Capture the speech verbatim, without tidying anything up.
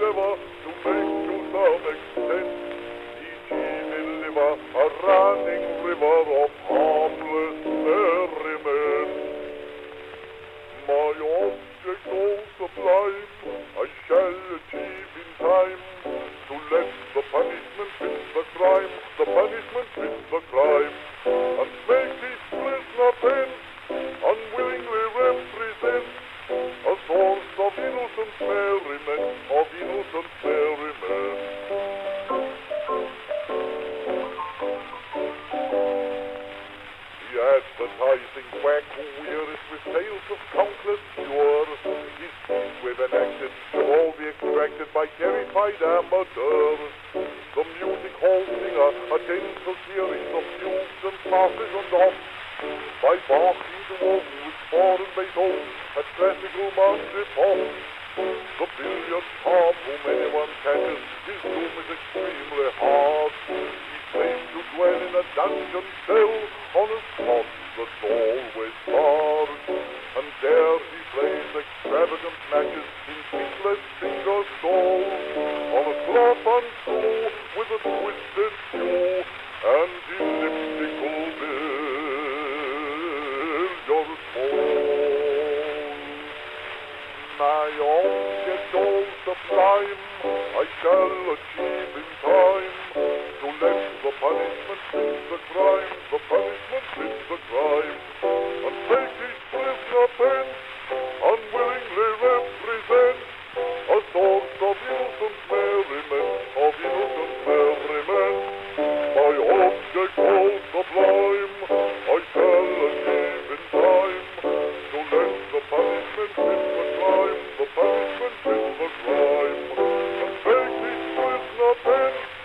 endeavor to make to some extent each evil liver a running river of harmless merriment. My object all sublime I shall achieve in time, to let the punishment fit the crime, the punishment fit the crime, and make each prisoner pent, unwillingly represent a source of innocent merriment, of innocent merriment. The advertising quack who wearied with tales of countless cures, his feet with enacted shall all be extracted by terrified amateurs. The music hall singer, a gentle series of fugues and passes and offs, by Bach interwoven with foreign Beethoven at classical Monday pops. The billiard harp whom anyone catches, his doom is extremely hard. He's made to dwell in a dungeon cell on a spot that's always barred, and there he plays extravagant matches in pinkless finger stall, on a cloth untrue with a twisted cue and elliptical billiard ball. My object all sublime I shall achieve in time, to let the punishment fit the crime, the punishment fit the crime, and make each prisoner pent, unwillingly represent a source of innocent merriment, of innocent merriment. My object all sublime I shall achieve in time, to let the punishment fit the crime, the punishment fit the crime, and make each prisoner pent,